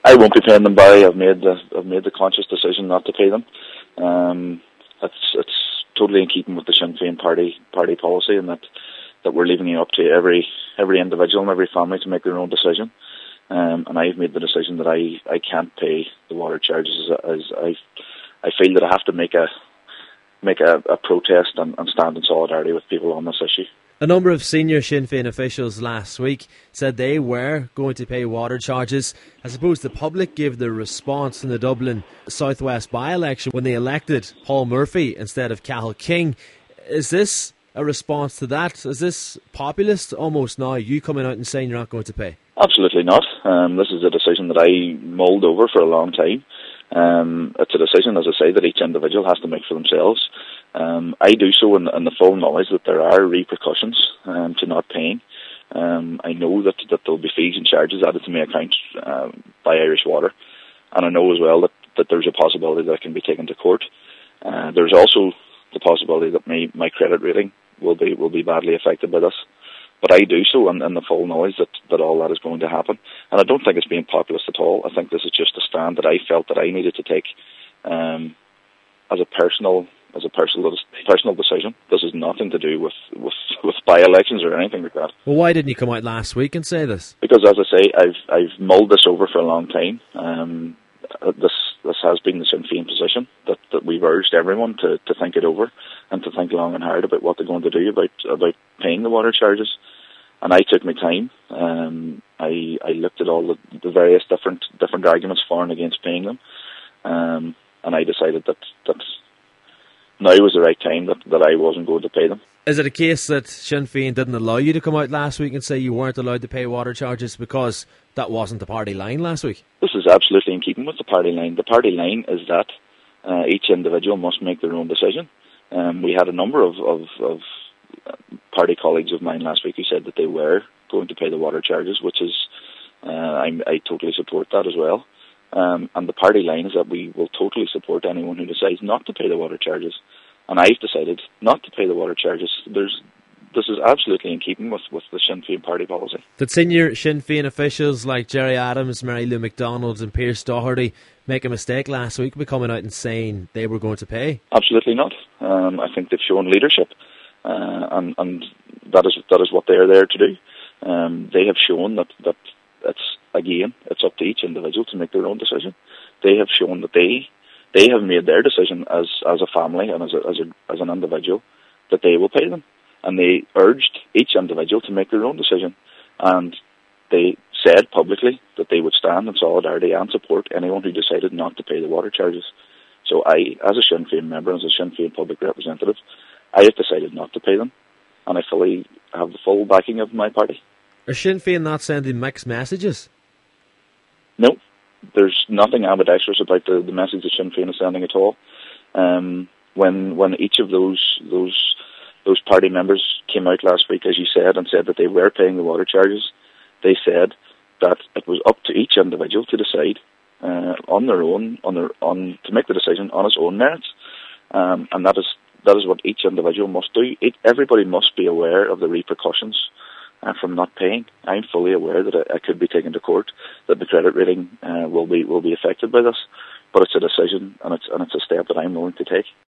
I won't be paying them, Barry. I've made the conscious decision not to pay them. It's totally in keeping with the Sinn Féin party policy, and that we're leaving it up to every individual and every family to make their own decision. And I've made the decision that I can't pay the water charges, as I feel that I have to make a protest and stand in solidarity with people on this issue. A number of senior Sinn Féin officials last week said they were going to pay water charges. I suppose the public gave their response in the Dublin South West by-election when they elected Paul Murphy instead of Cathal King. Is this a response to that? Is this populist almost now, you coming out and saying you're not going to pay? Absolutely not. This is a decision that I mulled over for a long time. It's a decision, as I say, that each individual has to make for themselves. I do so in the full knowledge that there are repercussions to not paying. I know that there will be fees and charges added to my account by Irish Water, and I know as well that there's a possibility that I can be taken to court. There's also the possibility that my credit rating will be badly affected by this. But I do so in the full knowledge that all that is going to happen. And I don't think it's being populist at all. I think this is just a stand that I felt that I needed to take as a personal decision. This has nothing to do with by-elections or anything like that. Well, why didn't you come out last week and say this? Because, as I say, I've mulled this over for a long time. This has been the Sinn Féin position that we've urged everyone to think it over and to think long and hard about what they're going to do about paying the water charges. And I took my time. I looked at all the various different arguments for and against paying them, and I decided that now was the right time that I wasn't going to pay them. Is it a case that Sinn Féin didn't allow you to come out last week and say you weren't allowed to pay water charges because that wasn't the party line last week? This is absolutely in keeping with the party line. The party line is that each individual must make their own decision. We had a number of party colleagues of mine last week who said that they were going to pay the water charges, which is, I totally support that as well. And the party line is that we will totally support anyone who decides not to pay the water charges. And I've decided not to pay the water charges. This is absolutely in keeping with the Sinn Féin party policy. Did senior Sinn Féin officials like Gerry Adams, Mary Lou McDonald and Pearse Doherty make a mistake last week by coming out and saying they were going to pay? Absolutely not. I think they've shown leadership, and that is what they are there to do. They have shown that it's up to each individual to make their own decision. They have shown that they have made their decision as a family and as an individual that they will pay them. And they urged each individual to make their own decision. And they said publicly that they would stand in solidarity and support anyone who decided not to pay the water charges. So I, as a Sinn Féin member, as a Sinn Féin public representative, I have decided not to pay them. And I fully have the full backing of my party. Are Sinn Féin not sending mixed messages? No. There's nothing ambidextrous about the message that Sinn Féin is sending at all. When each of those party members came out last week, as you said, and said that they were paying the water charges, they said that it was up to each individual to decide on their own, to make the decision on its own merits, and that is what each individual must do. Everybody must be aware of the repercussions from not paying. I'm fully aware that I could be taken to court, that the credit rating will be affected by this, but it's a decision and it's a step that I'm willing to take.